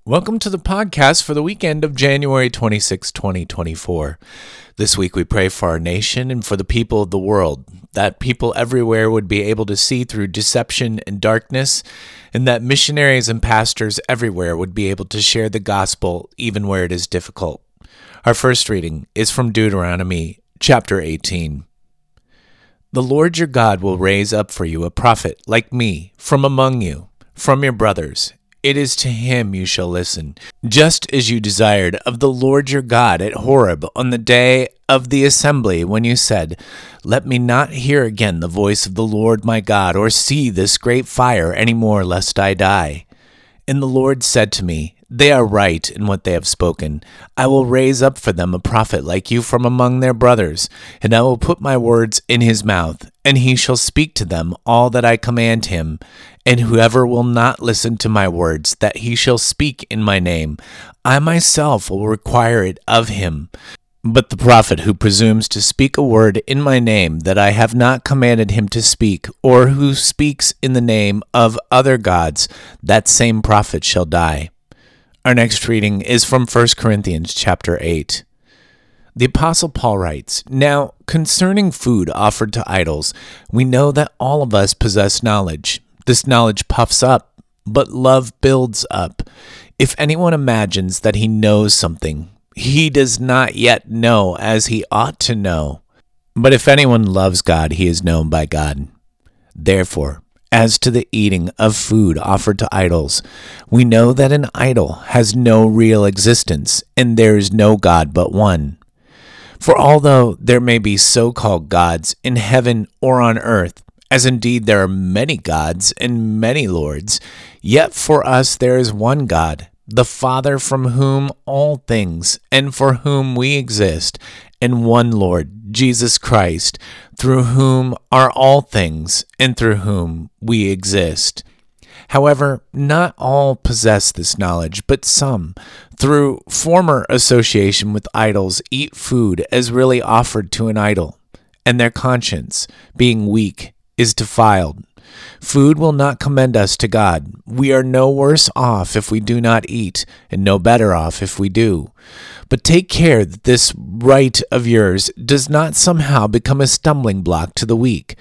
Welcome to the podcast for the weekend of January 26, 2024. This week we pray for our nation and for the people of the world, that people everywhere would be able to see through deception and darkness, and that missionaries and pastors everywhere would be able to share the gospel even where it is difficult. Our first reading is from Deuteronomy chapter 18. The Lord your God will raise up for you a prophet like me from among you, from your brothers. It is to him you shall listen, just as you desired of the Lord your God at Horeb on the day of the assembly when you said, Let me not hear again the voice of the Lord my God or see this great fire any more lest I die. And the Lord said to me, They are right in what they have spoken. I will raise up for them a prophet like you from among their brothers, and I will put my words in his mouth, and he shall speak to them all that I command him. And whoever will not listen to my words that he shall speak in my name, I myself will require it of him. But the prophet who presumes to speak a word in my name that I have not commanded him to speak, or who speaks in the name of other gods, that same prophet shall die. Our next reading is from 1 Corinthians chapter 8. The Apostle Paul writes, Now, concerning food offered to idols, we know that all of us possess knowledge. This knowledge puffs up, but love builds up. If anyone imagines that he knows something, he does not yet know as he ought to know. But if anyone loves God, he is known by God. Therefore, as to the eating of food offered to idols, we know that an idol has no real existence, and there is no God but one. For although there may be so-called gods in heaven or on earth, as indeed there are many gods and many lords, yet for us there is one God, the Father, from whom all things and for whom we exist, and one Lord, Jesus Christ, through whom are all things and through whom we exist. However, not all possess this knowledge, but some, through former association with idols, eat food as really offered to an idol, and their conscience, being weak, is defiled. Food will not commend us to God. We are no worse off if we do not eat, and no better off if we do. But take care that this right of yours does not somehow become a stumbling block to the weak.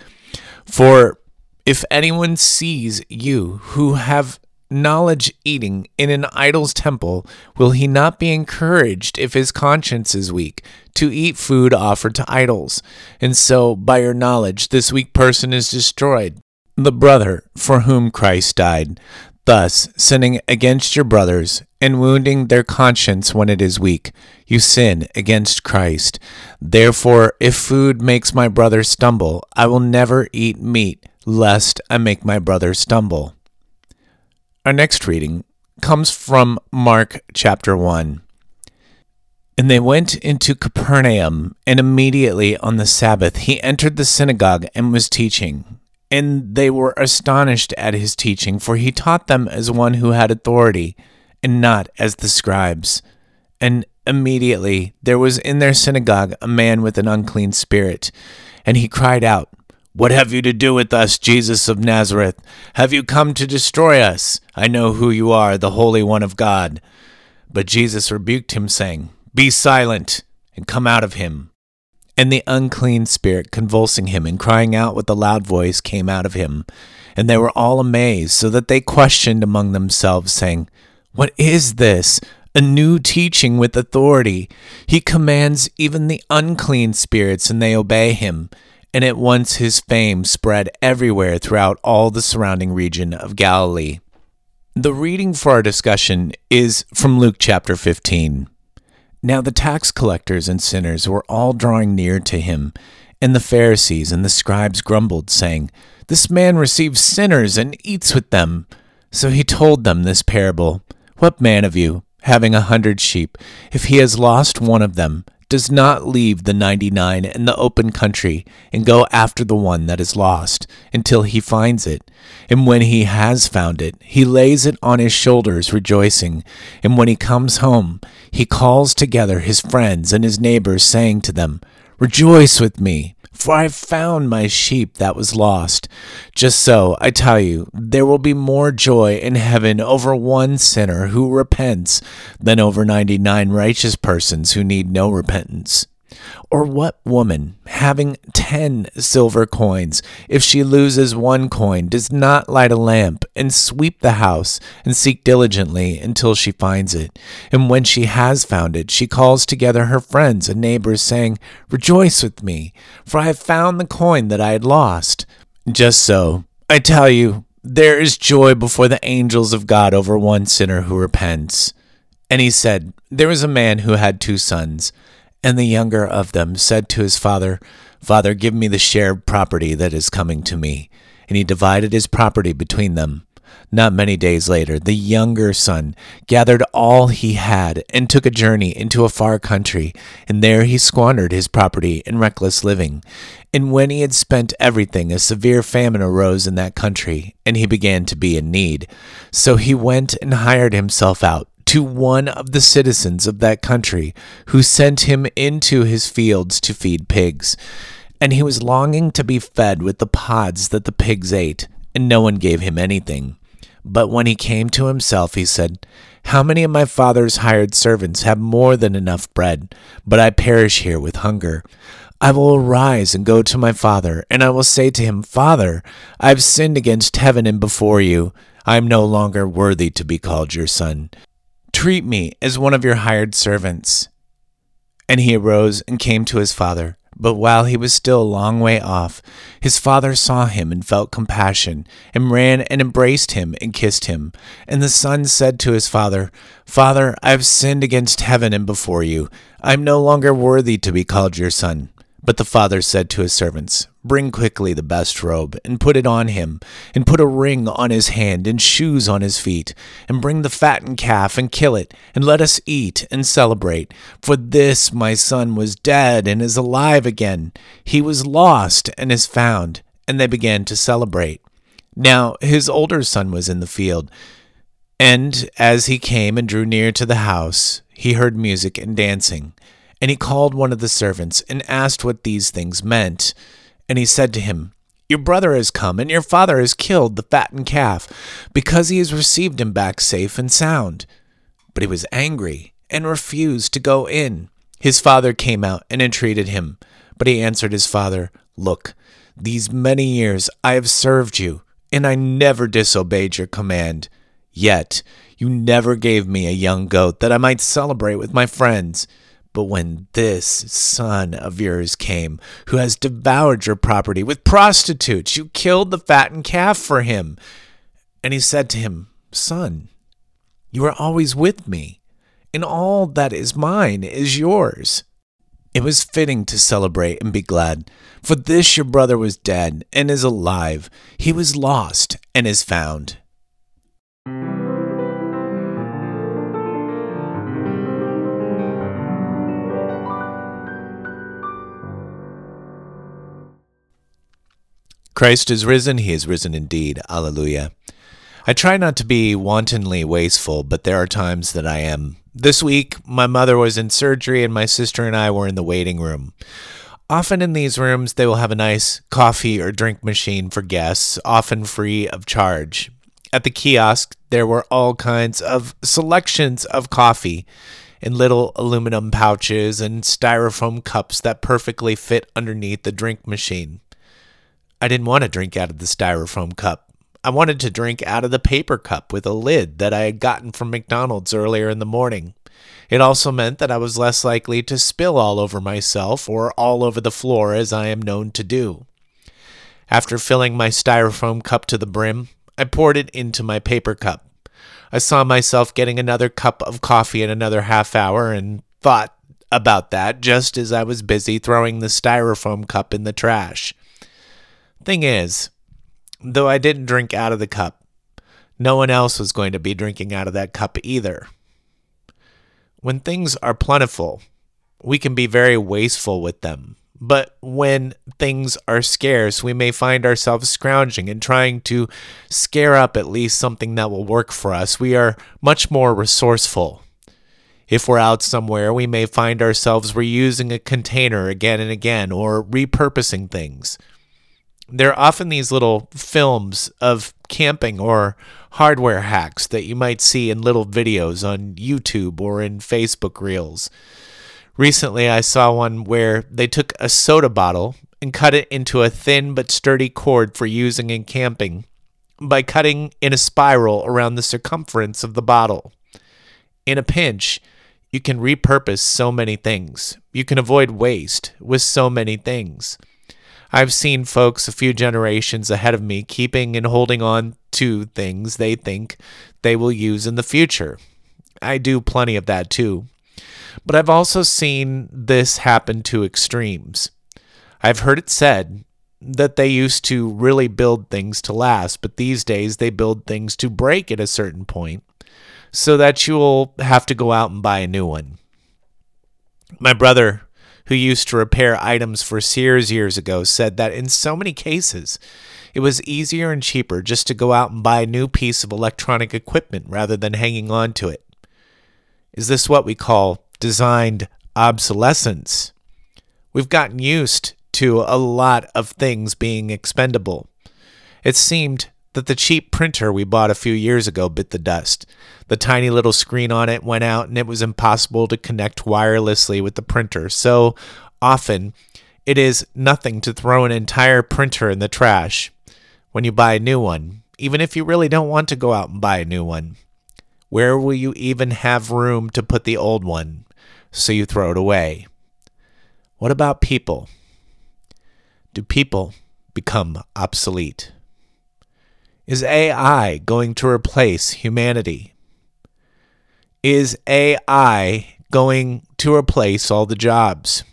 For if anyone sees you who have knowledge eating in an idol's temple, will he not be encouraged, if his conscience is weak, to eat food offered to idols? And so, by your knowledge, this weak person is destroyed, the brother for whom Christ died. Thus, sinning against your brothers, and wounding their conscience when it is weak, you sin against Christ. Therefore, if food makes my brother stumble, I will never eat meat, lest I make my brother stumble. Our next reading comes from Mark chapter 1. And they went into Capernaum, and immediately on the Sabbath he entered the synagogue and was teaching. And they were astonished at his teaching, for he taught them as one who had authority, and not as the scribes. And immediately there was in their synagogue a man with an unclean spirit, and he cried out, What have you to do with us, Jesus of Nazareth? Have you come to destroy us? I know who you are, the Holy One of God. But Jesus rebuked him, saying, Be silent, and come out of him. And the unclean spirit, convulsing him and crying out with a loud voice, came out of him. And they were all amazed, so that they questioned among themselves, saying, What is this? A new teaching with authority. He commands even the unclean spirits, and they obey him. And at once his fame spread everywhere throughout all the surrounding region of Galilee. The reading for our discussion is from Luke chapter 15. Now the tax collectors and sinners were all drawing near to him, and the Pharisees and the scribes grumbled, saying, This man receives sinners and eats with them. So he told them this parable. What man of you, having 100 sheep, if he has lost one of them, does not leave the 99 in the open country and go after the one that is lost until he finds it? And when he has found it, he lays it on his shoulders, rejoicing. And when he comes home, he calls together his friends and his neighbors, saying to them, Rejoice with me, for I have found my sheep that was lost. Just so, I tell you, there will be more joy in heaven over one sinner who repents than over 99 righteous persons who need no repentance. Or what woman, having 10 silver coins, if she loses one coin, does not light a lamp and sweep the house and seek diligently until she finds it? And when she has found it, she calls together her friends and neighbors, saying, Rejoice with me, for I have found the coin that I had lost. Just so, I tell you, there is joy before the angels of God over one sinner who repents. And he said, There was a man who had 2 sons. And the younger of them said to his father, Father, give me the share of property that is coming to me. And he divided his property between them. Not many days later, the younger son gathered all he had and took a journey into a far country, and there he squandered his property in reckless living. And when he had spent everything, a severe famine arose in that country, and he began to be in need. So he went and hired himself out to one of the citizens of that country, who sent him into his fields to feed pigs. And he was longing to be fed with the pods that the pigs ate, and no one gave him anything. But when he came to himself, he said, How many of my father's hired servants have more than enough bread, but I perish here with hunger? I will arise and go to my father, and I will say to him, Father, I have sinned against heaven and before you. I am no longer worthy to be called your son. Treat me as one of your hired servants. And he arose and came to his father. But while he was still a long way off, his father saw him and felt compassion, and ran and embraced him and kissed him. And the son said to his father, Father, I have sinned against heaven and before you. I am no longer worthy to be called your son. But the father said to his servants, Bring quickly the best robe, and put it on him, and put a ring on his hand, and shoes on his feet, and bring the fattened calf, and kill it, and let us eat and celebrate. For this my son was dead, and is alive again. He was lost, and is found. And they began to celebrate. Now his older son was in the field, and as he came and drew near to the house, he heard music and dancing. And he called one of the servants and asked what these things meant. And he said to him, Your brother has come, and your father has killed the fattened calf, because he has received him back safe and sound. But he was angry and refused to go in. His father came out and entreated him. But he answered his father, Look, these many years I have served you, and I never disobeyed your command. Yet you never gave me a young goat that I might celebrate with my friends. But when this son of yours came, who has devoured your property with prostitutes, you killed the fattened calf for him. And he said to him, Son, you are always with me, and all that is mine is yours. It was fitting to celebrate and be glad, for this your brother was dead and is alive. He was lost and is found. Christ is risen. He is risen indeed. Alleluia. I try not to be wantonly wasteful, but there are times that I am. This week, my mother was in surgery and my sister and I were in the waiting room. Often in these rooms, they will have a nice coffee or drink machine for guests, often free of charge. At the kiosk, there were all kinds of selections of coffee in little aluminum pouches and styrofoam cups that perfectly fit underneath the drink machine. I didn't want to drink out of the styrofoam cup. I wanted to drink out of the paper cup with a lid that I had gotten from McDonald's earlier in the morning. It also meant that I was less likely to spill all over myself or all over the floor as I am known to do. After filling my styrofoam cup to the brim, I poured it into my paper cup. I saw myself getting another cup of coffee in another half hour and thought about that just as I was busy throwing the styrofoam cup in the trash. Thing is, though I didn't drink out of the cup, no one else was going to be drinking out of that cup either. When things are plentiful, we can be very wasteful with them. But when things are scarce, we may find ourselves scrounging and trying to scare up at least something that will work for us. We are much more resourceful. If we're out somewhere, we may find ourselves reusing a container again and again or repurposing things. There are often these little films of camping or hardware hacks that you might see in little videos on YouTube or in Facebook Reels. Recently, I saw one where they took a soda bottle and cut it into a thin but sturdy cord for using in camping by cutting in a spiral around the circumference of the bottle. In a pinch, you can repurpose so many things. You can avoid waste with so many things. I've seen folks a few generations ahead of me keeping and holding on to things they think they will use in the future. I do plenty of that too. But I've also seen this happen to extremes. I've heard it said that they used to really build things to last, but these days they build things to break at a certain point so that you'll have to go out and buy a new one. My brother, who used to repair items for Sears years ago, said that in so many cases, it was easier and cheaper just to go out and buy a new piece of electronic equipment rather than hanging on to it. Is this what we call designed obsolescence? We've gotten used to a lot of things being expendable. It seemed that the cheap printer we bought a few years ago bit the dust. The tiny little screen on it went out and it was impossible to connect wirelessly with the printer. So often, it is nothing to throw an entire printer in the trash when you buy a new one, even if you really don't want to go out and buy a new one. Where will you even have room to put the old one? So you throw it away. What about people? Do people become obsolete? Is AI going to replace humanity? Is AI going to replace all the jobs?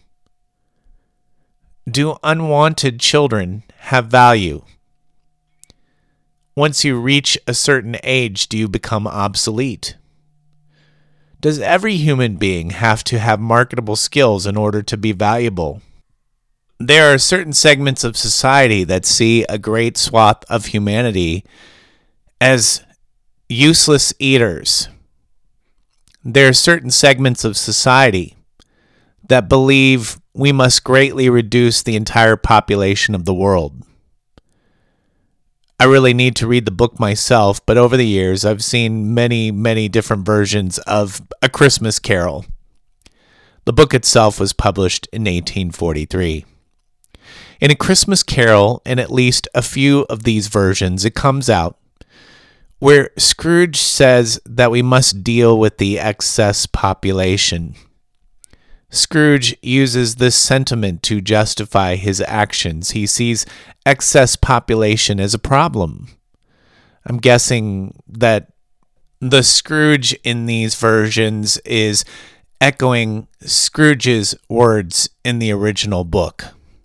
Do unwanted children have value? Once you reach a certain age, do you become obsolete? Does every human being have to have marketable skills in order to be valuable? There are certain segments of society that see a great swath of humanity as useless eaters. There are certain segments of society that believe we must greatly reduce the entire population of the world. I really need to read the book myself, but over the years I've seen many, many different versions of A Christmas Carol. The book itself was published in 1843. In A Christmas Carol, in at least a few of these versions, it comes out where Scrooge says that we must deal with the excess population. Scrooge uses this sentiment to justify his actions. He sees excess population as a problem. I'm guessing that the Scrooge in these versions is echoing Scrooge's words in the original book.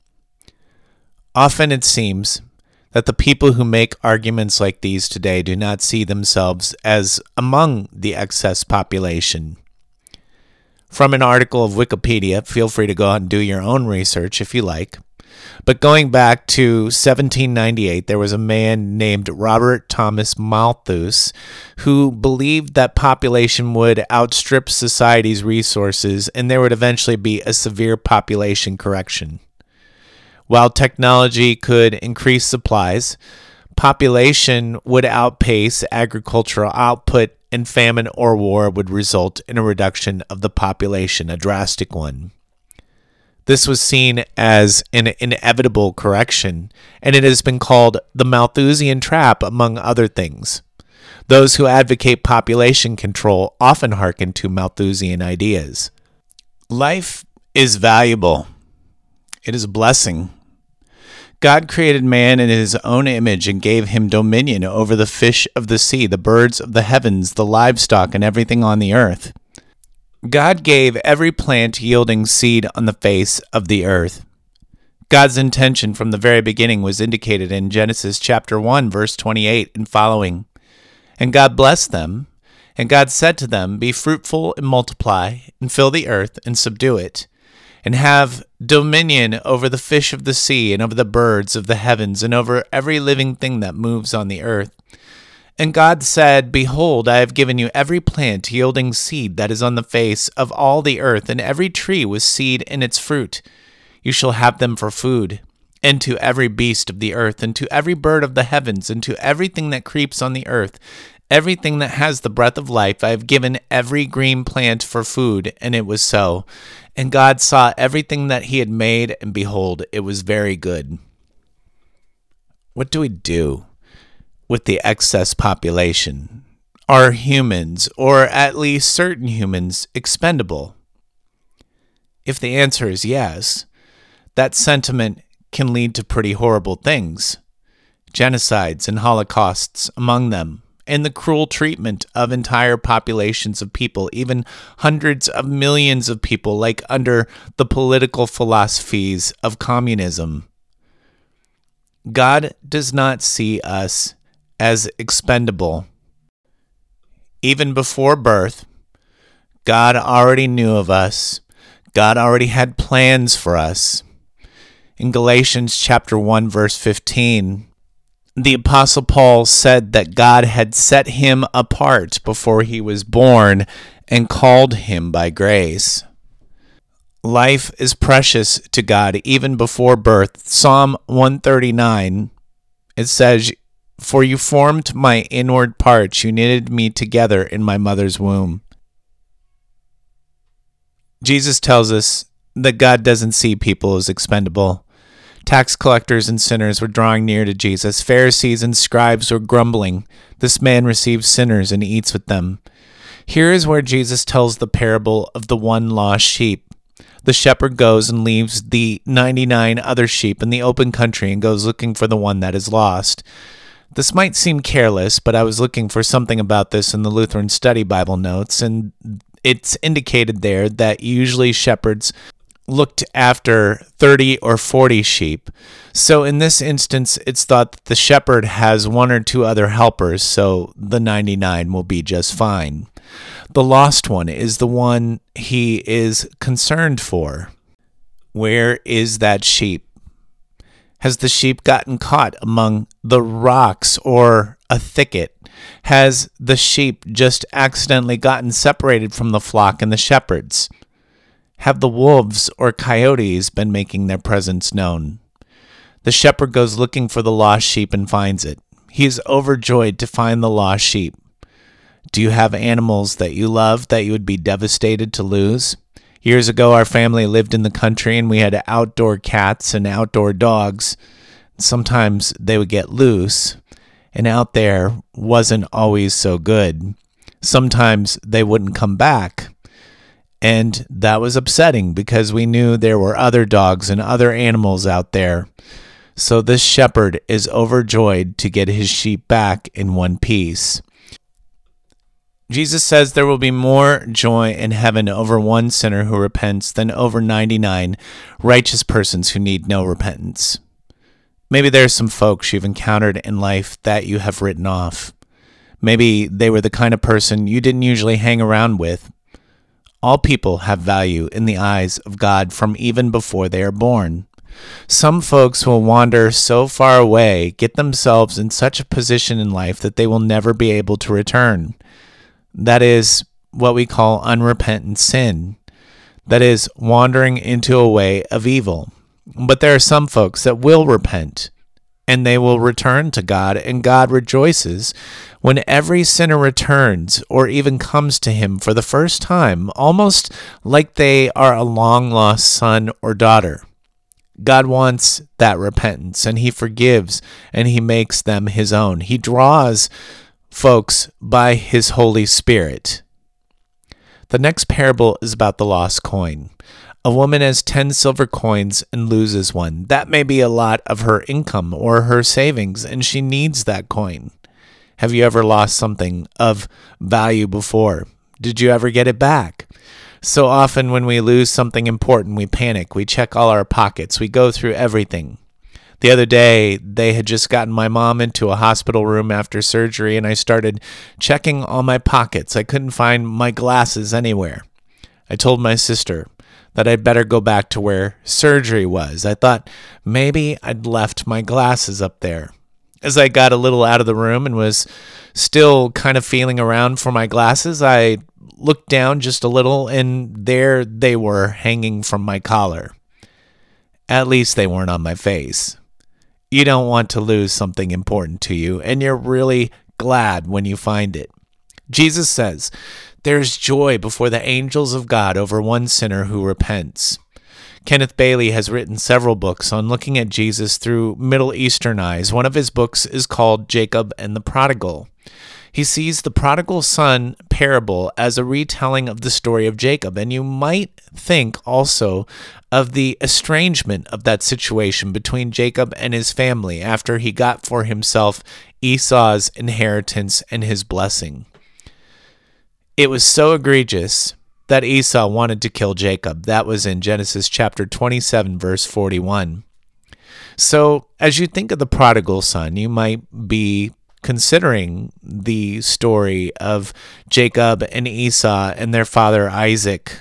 Often it seems that the people who make arguments like these today do not see themselves as among the excess population. From an article of Wikipedia, feel free to go out and do your own research if you like. But going back to 1798, there was a man named Robert Thomas Malthus who believed that population would outstrip society's resources and there would eventually be a severe population correction. While technology could increase supplies, population would outpace agricultural output, and famine or war would result in a reduction of the population, a drastic one. This was seen as an inevitable correction, and it has been called the Malthusian trap, among other things. Those who advocate population control often hearken to Malthusian ideas. Life is valuable. It is a blessing. God created man in his own image and gave him dominion over the fish of the sea, the birds of the heavens, the livestock, and everything on the earth. God gave every plant yielding seed on the face of the earth. God's intention from the very beginning was indicated in Genesis chapter 1, verse 28 and following. And God blessed them, and God said to them, "Be fruitful and multiply, and fill the earth and subdue it, and have dominion over the fish of the sea, and over the birds of the heavens, and over every living thing that moves on the earth." And God said, Behold, I have given you every plant yielding seed that is on the face of all the earth, and every tree with seed in its fruit. You shall have them for food. And to every beast of the earth, and to every bird of the heavens, and to everything that creeps on the earth, everything that has the breath of life, I have given every green plant for food. And it was so. And God saw everything that he had made, and behold, it was very good. What do we do with the excess population? Are humans, or at least certain humans, expendable? If the answer is yes, that sentiment can lead to pretty horrible things. Genocides and holocausts among them, and the cruel treatment of entire populations of people, even hundreds of millions of people, like under the political philosophies of communism. God does not see us as expendable. Even before birth, God already knew of us. God already had plans for us. In Galatians chapter 1, verse 15, the Apostle Paul said that God had set him apart before he was born and called him by grace. Life is precious to God even before birth. Psalm 139, it says, For you formed my inward parts, you knitted me together in my mother's womb. Jesus tells us that God doesn't see people as expendable. Tax collectors and sinners were drawing near to Jesus. Pharisees and scribes were grumbling. This man receives sinners and eats with them. Here is where Jesus tells the parable of the one lost sheep. The shepherd goes and leaves the 99 other sheep in the open country and goes looking for the one that is lost. This might seem careless, but I was looking for something about this in the Lutheran Study Bible notes, and it's indicated there that usually shepherds looked after 30 or 40 sheep. So in this instance, it's thought that the shepherd has one or two other helpers, so the 99 will be just fine. The lost one is the one he is concerned for. Where is that sheep? Has the sheep gotten caught among the rocks or a thicket? Has the sheep just accidentally gotten separated from the flock and the shepherds? Have the wolves or coyotes been making their presence known? The shepherd goes looking for the lost sheep and finds it. He is overjoyed to find the lost sheep. Do you have animals that you love that you would be devastated to lose? Years ago, our family lived in the country and we had outdoor cats and outdoor dogs. Sometimes they would get loose, and out there wasn't always so good. Sometimes they wouldn't come back. And that was upsetting because we knew there were other dogs and other animals out there. So this shepherd is overjoyed to get his sheep back in one piece. Jesus says there will be more joy in heaven over one sinner who repents than over 99 righteous persons who need no repentance. Maybe there's some folks you've encountered in life that you have written off. Maybe they were the kind of person you didn't usually hang around with. All people have value in the eyes of God from even before they are born. Some folks will wander so far away, get themselves in such a position in life that they will never be able to return. That is what we call unrepentant sin. That is wandering into a way of evil. But there are some folks that will repent, and they will return to God, and God rejoices when every sinner returns or even comes to him for the first time, almost like they are a long-lost son or daughter. God wants that repentance, and he forgives, and he makes them his own. He draws folks by his Holy Spirit. The next parable is about the lost coin. A woman has 10 silver coins and loses one. That may be a lot of her income or her savings, and she needs that coin. Have you ever lost something of value before? Did you ever get it back? So often when we lose something important, we panic. We check all our pockets. We go through everything. The other day, they had just gotten my mom into a hospital room after surgery, and I started checking all my pockets. I couldn't find my glasses anywhere. I told my sister that I'd better go back to where surgery was. I thought maybe I'd left my glasses up there. As I got a little out of the room and was still kind of feeling around for my glasses, I looked down just a little, and there they were hanging from my collar. At least they weren't on my face. You don't want to lose something important to you, and you're really glad when you find it. Jesus says, "There's joy before the angels of God over one sinner who repents." Kenneth Bailey has written several books on looking at Jesus through Middle Eastern eyes. One of his books is called Jacob and the Prodigal. He sees the prodigal son parable as a retelling of the story of Jacob, and you might think also of the estrangement of that situation between Jacob and his family after he got for himself Esau's inheritance and his blessing. It was so egregious that Esau wanted to kill Jacob. That was in Genesis chapter 27, verse 41. So as you think of the prodigal son, you might be considering the story of Jacob and Esau and their father Isaac.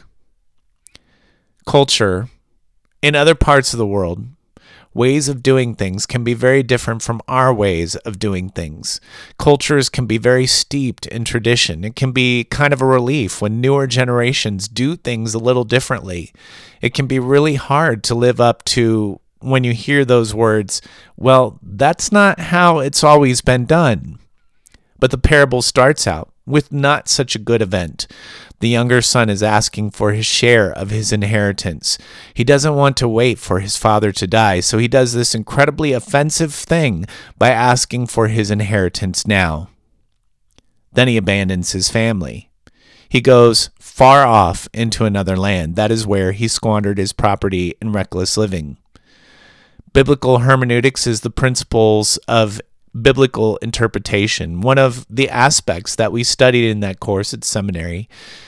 Culture in other parts of the world, ways of doing things can be very different from our ways of doing things. Cultures can be very steeped in tradition. It can be kind of a relief when newer generations do things a little differently. It can be really hard to live up to when you hear those words, well, that's not how it's always been done. But the parable starts out with not such a good event. The younger son is asking for his share of his inheritance. He doesn't want to wait for his father to die, so he does this incredibly offensive thing by asking for his inheritance now. Then he abandons his family. He goes far off into another land. That is where he squandered his property in reckless living. Biblical hermeneutics is the principles of biblical interpretation. One of the aspects that we studied in that course at seminary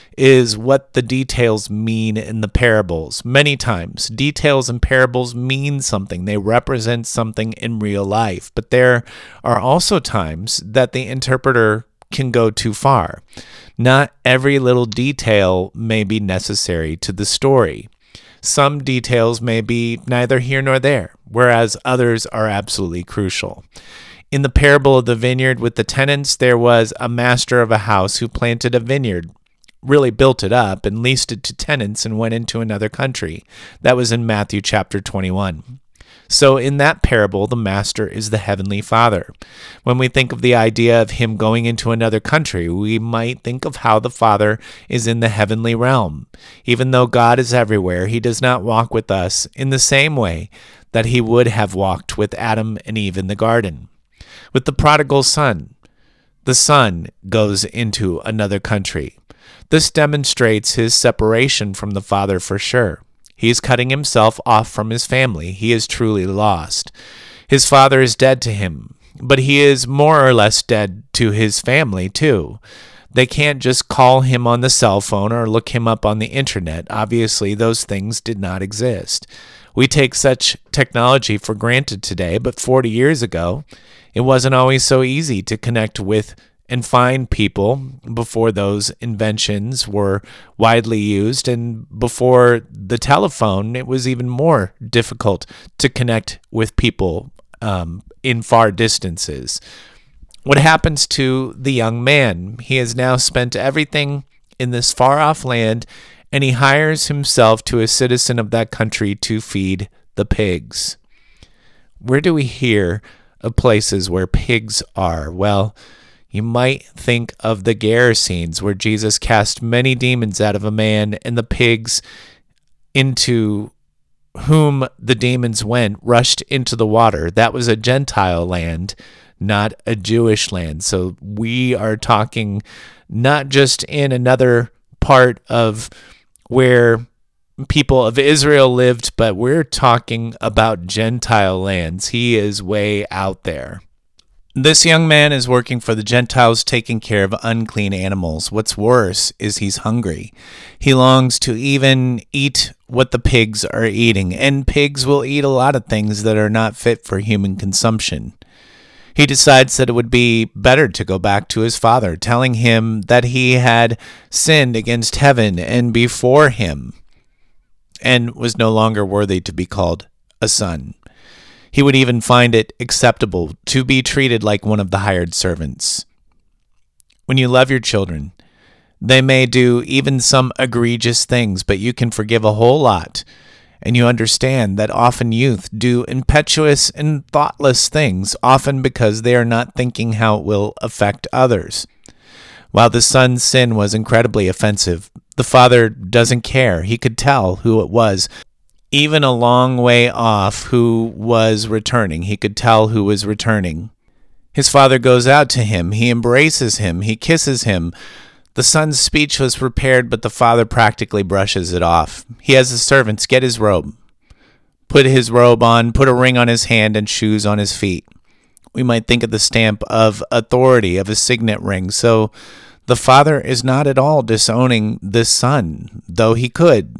is what the details mean in the parables. Many times, details in parables mean something. They represent something in real life. But there are also times that the interpreter can go too far. Not every little detail may be necessary to the story. Some details may be neither here nor there, whereas others are absolutely crucial. In the parable of the vineyard with the tenants, there was a master of a house who planted a vineyard, really built it up and leased it to tenants and went into another country. That was in Matthew chapter 21. So in that parable, the master is the heavenly Father. When we think of the idea of him going into another country, we might think of how the Father is in the heavenly realm. Even though God is everywhere, he does not walk with us in the same way that he would have walked with Adam and Eve in the garden. With the prodigal son, the son goes into another country. This demonstrates his separation from the Father for sure. He is cutting himself off from his family. He is truly lost. His father is dead to him, but he is more or less dead to his family too. They can't just call him on the cell phone or look him up on the internet. Obviously, those things did not exist. We take such technology for granted today, but 40 years ago, it wasn't always so easy to connect with and find people before those inventions were widely used. And before the telephone, it was even more difficult to connect with people in far distances. What happens to the young man? He has now spent everything in this far-off land, and he hires himself to a citizen of that country to feed the pigs. Where do we hear of places where pigs are? Well, you might think of the Gerasenes, where Jesus cast many demons out of a man, and the pigs into whom the demons went rushed into the water. That was a Gentile land, not a Jewish land. So we are talking not just in another part of where people of Israel lived, but we're talking about Gentile lands. He is way out there. This young man is working for the Gentiles, taking care of unclean animals. What's worse is he's hungry. He longs to even eat what the pigs are eating, and pigs will eat a lot of things that are not fit for human consumption. He decides that it would be better to go back to his father, telling him that he had sinned against heaven and before him, and was no longer worthy to be called a son. He would even find it acceptable to be treated like one of the hired servants. When you love your children, they may do even some egregious things, but you can forgive a whole lot. And you understand that often youth do impetuous and thoughtless things, often because they are not thinking how it will affect others. While the son's sin was incredibly offensive, the father doesn't care. He could tell who it was. Even a long way off who was returning. He could tell who was returning. His father goes out to him. He embraces him. He kisses him. The son's speech was prepared, but the father practically brushes it off. He has the servants get his robe, put his robe on, put a ring on his hand, and shoes on his feet. We might think of the stamp of authority, of a signet ring. So the father is not at all disowning this son, though he could.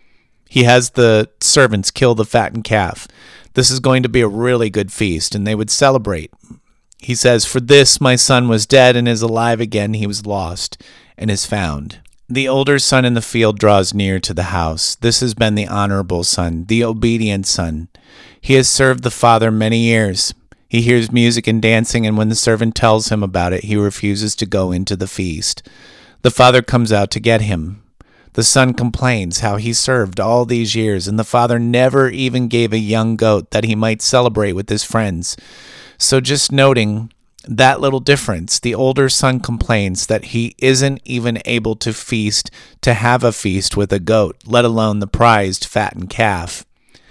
He has the servants kill the fattened calf. This is going to be a really good feast, and they would celebrate. He says, "For this my son was dead and is alive again. He was lost and is found." The older son in the field draws near to the house. This has been the honorable son, the obedient son. He has served the father many years. He hears music and dancing, and when the servant tells him about it, he refuses to go into the feast. The father comes out to get him. The son complains how he served all these years, and the father never even gave a young goat that he might celebrate with his friends. So just noting that little difference, the older son complains that he isn't even able to have a feast with a goat, let alone the prized fattened calf.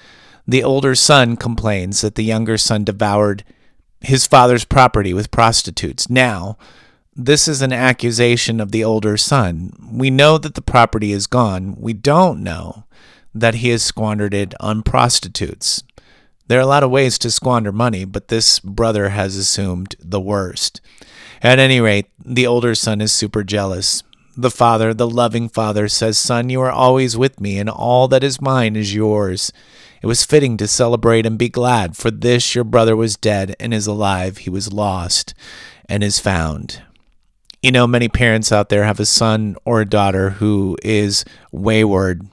The older son complains that the younger son devoured his father's property with prostitutes. Now, this is an accusation of the older son. We know that the property is gone. We don't know that he has squandered it on prostitutes. There are a lot of ways to squander money, but this brother has assumed the worst. At any rate, the older son is super jealous. The father, the loving father, says, "Son, you are always with me, and all that is mine is yours. It was fitting to celebrate and be glad, for this your brother was dead and is alive. He was lost and is found." You know, many parents out there have a son or a daughter who is wayward.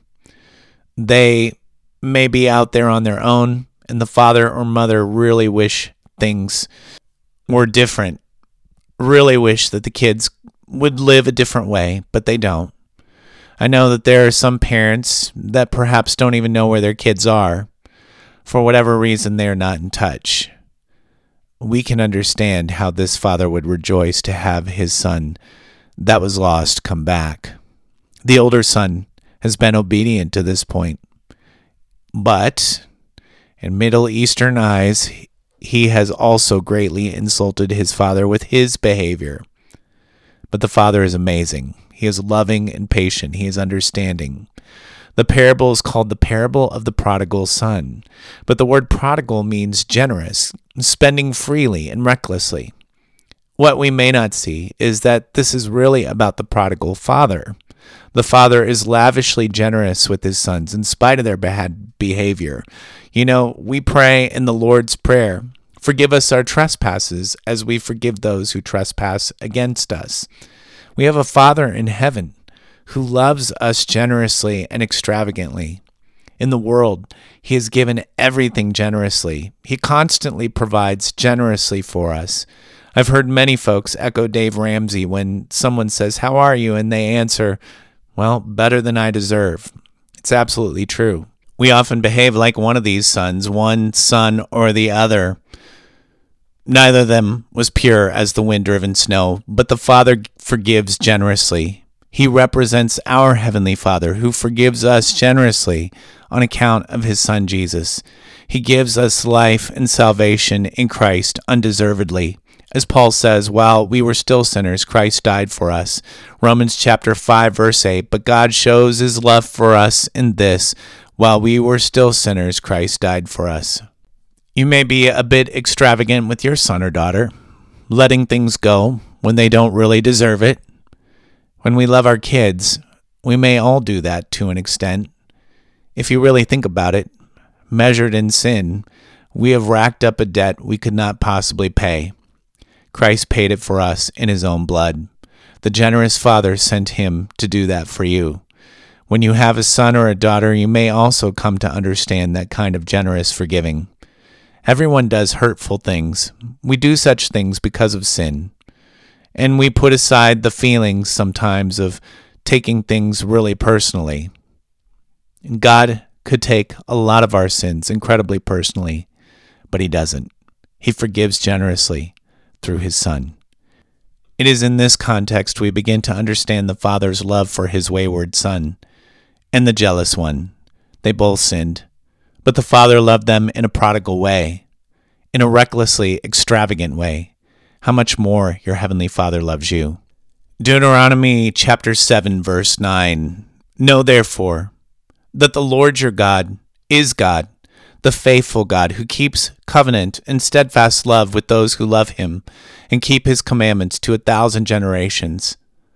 They may be out there on their own, and the father or mother really wish things were different, really wish that the kids would live a different way, but they don't. I know that there are some parents that perhaps don't even know where their kids are. For whatever reason, they are not in touch. We can understand how this father would rejoice to have his son that was lost come back. The older son has been obedient to this point, but in Middle Eastern eyes, he has also greatly insulted his father with his behavior. But the father is amazing. He is loving and patient. He is understanding. The parable is called the parable of the prodigal son. But the word prodigal means generous, spending freely and recklessly. What we may not see is that this is really about the prodigal father. The father is lavishly generous with his sons in spite of their bad behavior. You know, we pray in the Lord's Prayer, "Forgive us our trespasses as we forgive those who trespass against us." We have a Father in heaven who loves us generously and extravagantly. In the world, he has given everything generously. He constantly provides generously for us. I've heard many folks echo Dave Ramsey when someone says, "How are you?" and they answer, "Well, better than I deserve." It's absolutely true. We often behave like one of these sons, one son or the other. Neither of them was pure as the wind-driven snow, but the Father forgives generously. He represents our Heavenly Father who forgives us generously on account of his Son Jesus. He gives us life and salvation in Christ undeservedly. As Paul says, while we were still sinners, Christ died for us. Romans chapter 5, verse 8, "But God shows his love for us in this, while we were still sinners, Christ died for us." You may be a bit extravagant with your son or daughter, letting things go when they don't really deserve it. When we love our kids, we may all do that to an extent. If you really think about it, measured in sin, we have racked up a debt we could not possibly pay. Christ paid it for us in his own blood. The generous Father sent him to do that for you. When you have a son or a daughter, you may also come to understand that kind of generous forgiving. Everyone does hurtful things. We do such things because of sin. And we put aside the feelings sometimes of taking things really personally. God could take a lot of our sins incredibly personally, but he doesn't. He forgives generously through his Son. It is in this context we begin to understand the Father's love for his wayward Son and the jealous one. They both sinned, but the Father loved them in a prodigal way, in a recklessly extravagant way. How much more your heavenly Father loves you. Deuteronomy chapter 7, verse 9. Know therefore that the Lord your God is God, the faithful God who keeps covenant and steadfast love with those who love him and keep his commandments to 1,000 generations.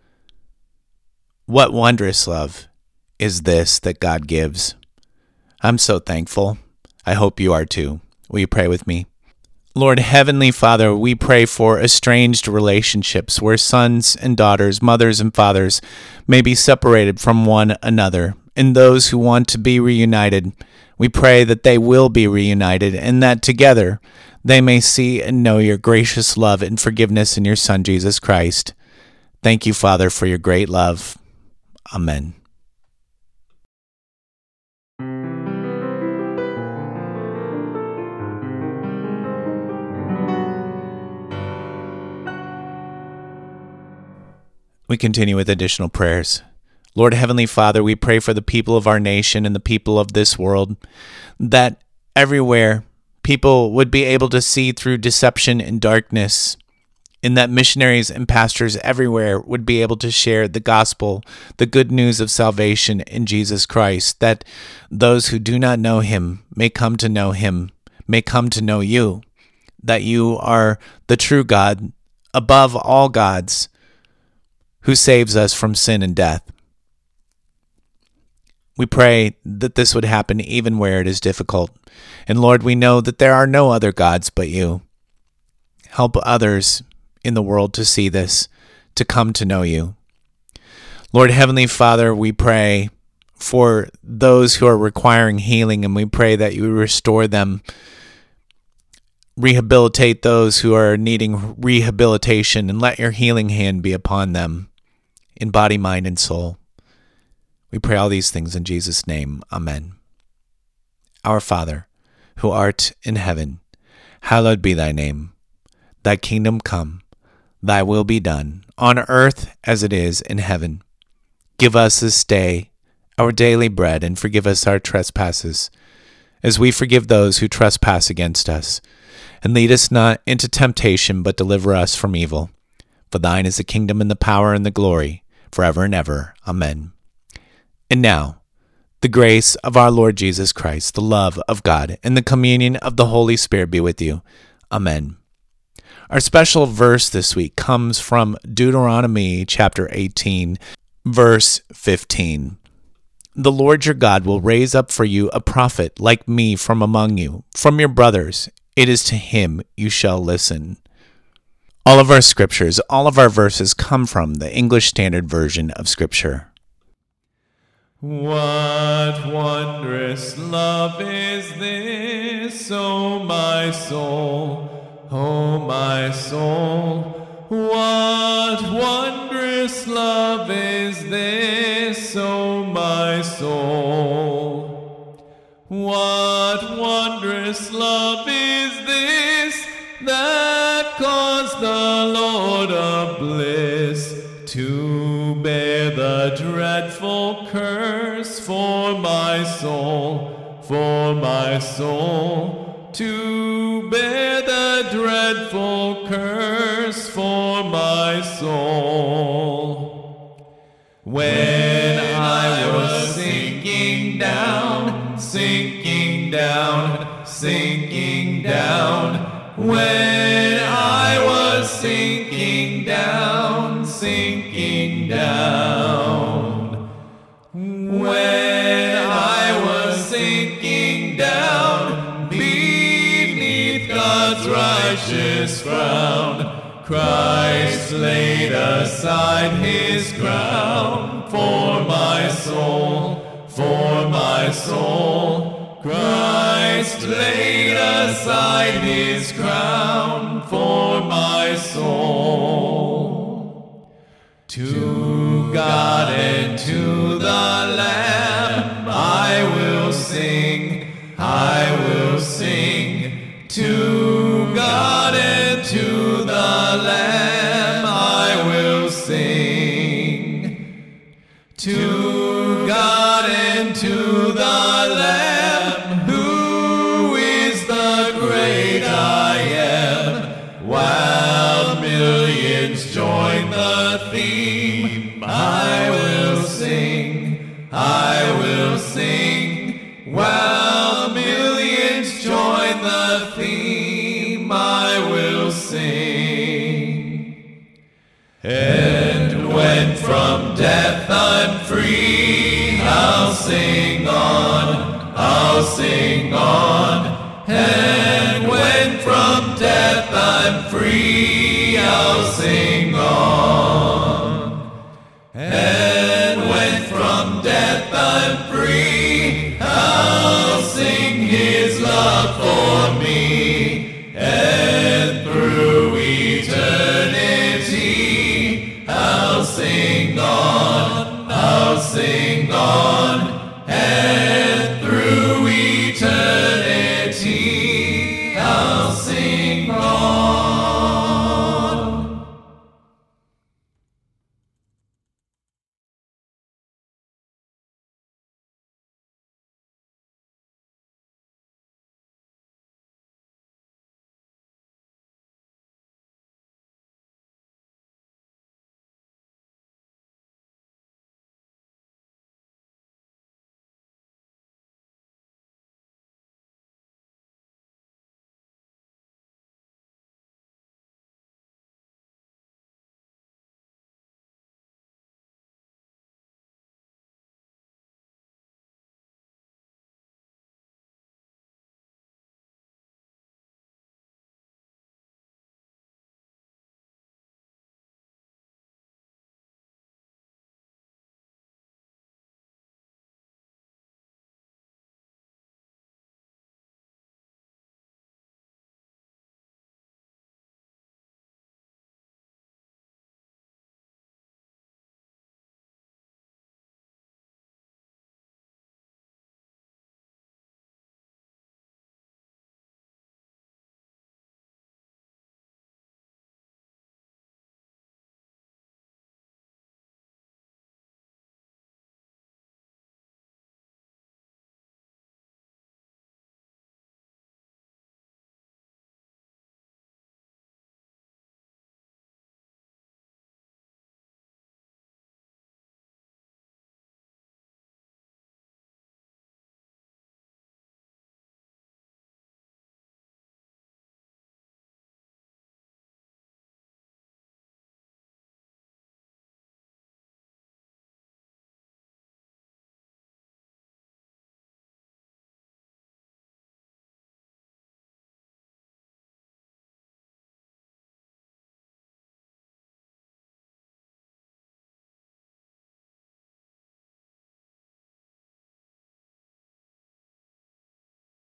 What wondrous love is this that God gives? I'm so thankful. I hope you are too. Will you pray with me? Lord, Heavenly Father, we pray for estranged relationships where sons and daughters, mothers and fathers may be separated from one another, and those who want to be reunited. We pray that they will be reunited and that together they may see and know your gracious love and forgiveness in your Son, Jesus Christ. Thank you, Father, for your great love. Amen. We continue with additional prayers. Lord Heavenly Father, we pray for the people of our nation and the people of this world, that everywhere people would be able to see through deception and darkness, and that missionaries and pastors everywhere would be able to share the gospel, the good news of salvation in Jesus Christ, that those who do not know him may come to know him, may come to know you, that you are the true God above all gods, who saves us from sin and death. We pray that this would happen even where it is difficult. And Lord, we know that there are no other gods but you. Help others in the world to see this, to come to know you. Lord Heavenly Father, we pray for those who are requiring healing, and we pray that you restore them, rehabilitate those who are needing rehabilitation, and let your healing hand be upon them in body, mind, and soul. We pray all these things in Jesus' name. Amen. Our Father, who art in heaven, hallowed be thy name. Thy kingdom come, thy will be done, on earth as it is in heaven. Give us this day our daily bread, and forgive us our trespasses, as we forgive those who trespass against us. And lead us not into temptation, but deliver us from evil. For thine is the kingdom and the power and the glory, forever and ever. Amen. And now, the grace of our Lord Jesus Christ, the love of God, and the communion of the Holy Spirit be with you. Amen. Our special verse this week comes from Deuteronomy chapter 18, verse 15. The Lord your God will raise up for you a prophet like me from among you, from your brothers. It is to him you shall listen. All of our scriptures, all of our verses come from the English Standard Version of Scripture. What wondrous love is this, O my soul, O my soul? What wondrous love is this, O my soul? What wondrous love is this that caused the Lord of bliss to bear the dreadful curse for my soul, to bear the dreadful curse for my soul. When I was sinking down, when I was sinking down, when I was sinking down beneath God's righteous frown, Christ laid aside his crown for my soul, Christ Christ laid aside his crown for my soul. To God and to the Lamb I will sing, I will sing. To God and to the Lamb I will sing. To God and to the Lamb, who is the great I am, while millions join the theme, I will sing, I will sing. While millions join the theme, I will sing. And when from death I'm free, I'll sing on, I'll sing on. And when from death I'm free, I'll sing on. And when from death I'm free, I'll sing his love for me. And through eternity, I'll sing on, I'll sing on.